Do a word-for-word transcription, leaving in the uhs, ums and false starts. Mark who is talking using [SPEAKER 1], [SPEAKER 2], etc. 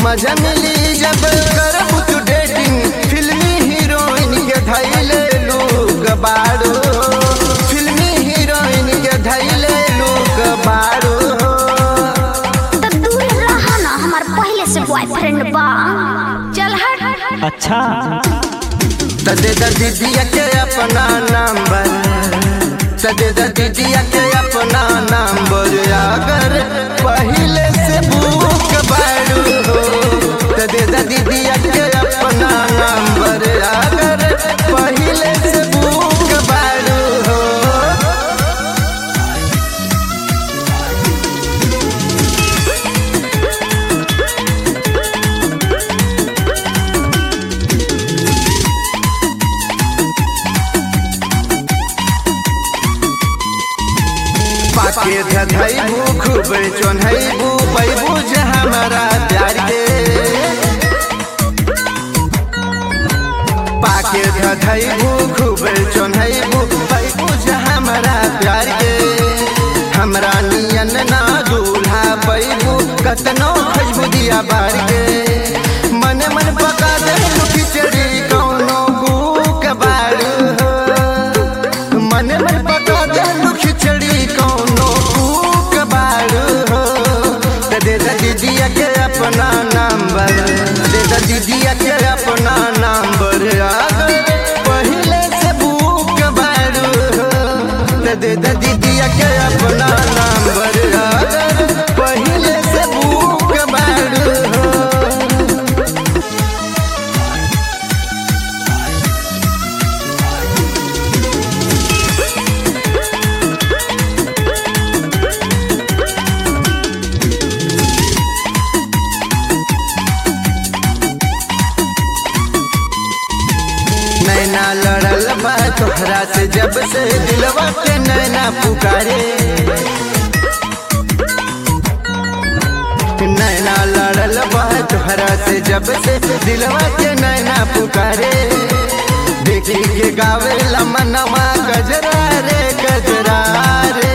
[SPEAKER 1] मजा मिली जब करबू तू डेटिंग, फिल्मी हीरोइन के धैले लोग बाड़ो, फिल्मी हीरोइन के धैले लोग बाड़ो।
[SPEAKER 2] तो दूर रहा ना, हमार पहले से बॉयफ्रेंड बा। चल हट।
[SPEAKER 3] अच्छा
[SPEAKER 1] तदे दीदिया के अपना नंबर, तदे दीदिया के अपना नंबर, अगर पहले से बुक बाड़ू हो। तदे दीदिया के अपना नंबर, अगर पहले से बुक बाड़ू हो। पाके धधैबू खूब चोन्हैबू, पैबू जे हमारा प्यार के। पाके धधैबू खूब चोन्हैबू, पैबू जे हमारा प्यार के। हमरा नियन ना दूल्हा पैबू, कतनो खजबू दिया बार के। मन मन पका दे खिचड़ी कौनो भूख बाड़ू हो। मन मन पका दे खिचड़ी कौनो भूख बाड़ू हो। दे दीदिया के अपना नंबर, दे दीदिया के अपना नंबर, अगर पहले से भूख बाड़ू हो। दे दीदिया के अपना नंबर, अगर पहले से भूख बाड़ू हो। नैना लड़ल बा तोहरा से जब से, दिलवा के नैना पुकारे। नैना लड़ल बा तोहरा से जब से, दिलवा के नैना पुकारे। देखी के गावे मनवा गजरा रे गजरा रे।